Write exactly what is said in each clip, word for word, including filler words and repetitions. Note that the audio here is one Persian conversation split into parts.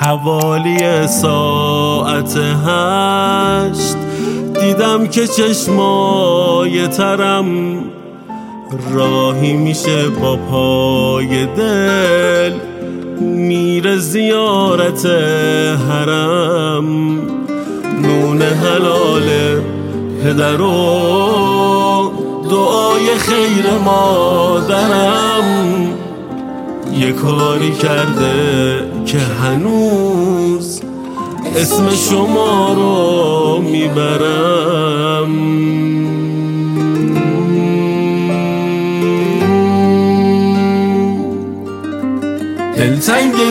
حوالی ساعت هشت دیدم که چشمای ترم راهی میشه با پای دل میره زیارت حرم. نون حلال پدر و دعای خیر مادرم یه کاری کرده که هنوز اسم شما رو میبرم. دلتنگ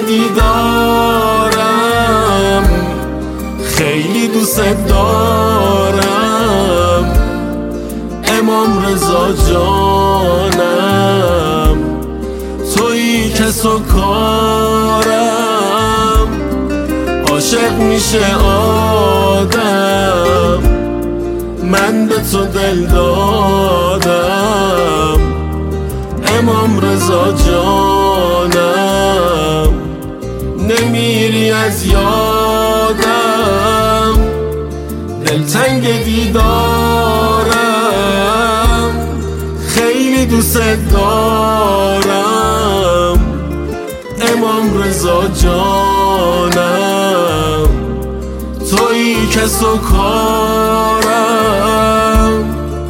دیدارم خیلی دوست دارم امام رضا جانم تویی کس و کارم. عاشق میشه آدم من به تو دل دادم امام رضا جانم نمیری از یادم. دلتنگ دیدارم خیلی دوست دارم امام رضا جانم تویی کس و کارم.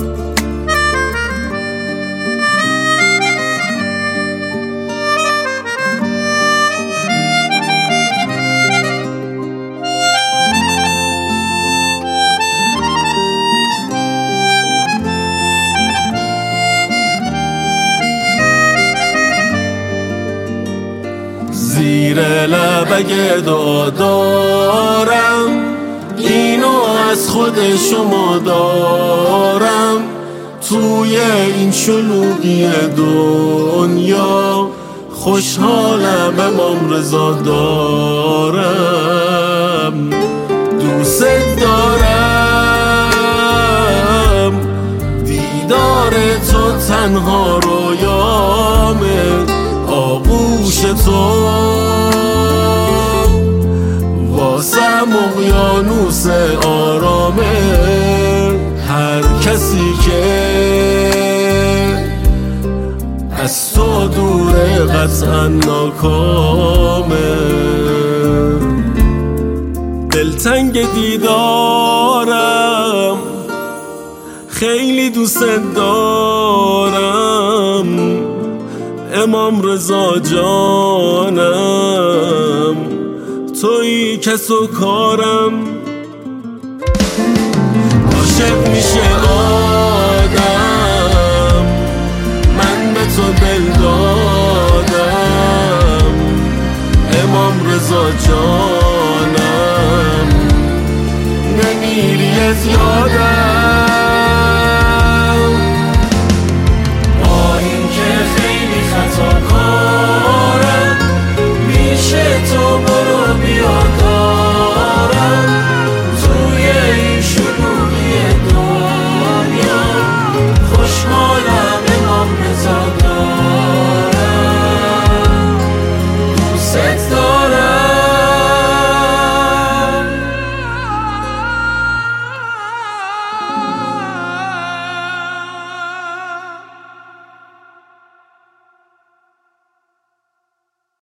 زیر لبگ دعا دارم اینو از خود شما دارم توی این شلوغی دنیا خوشحالم امام رضا دارم. دوست دارم دیدار تو تنها رویامه آغوش تو واسم اقیانوس آرامه. هر کسی که از تو دوره قطعا ناکامه. دلتنگ دیدارم خیلی دوست دارم امام رضا جانم تویی کس و کارم. عاشق میشه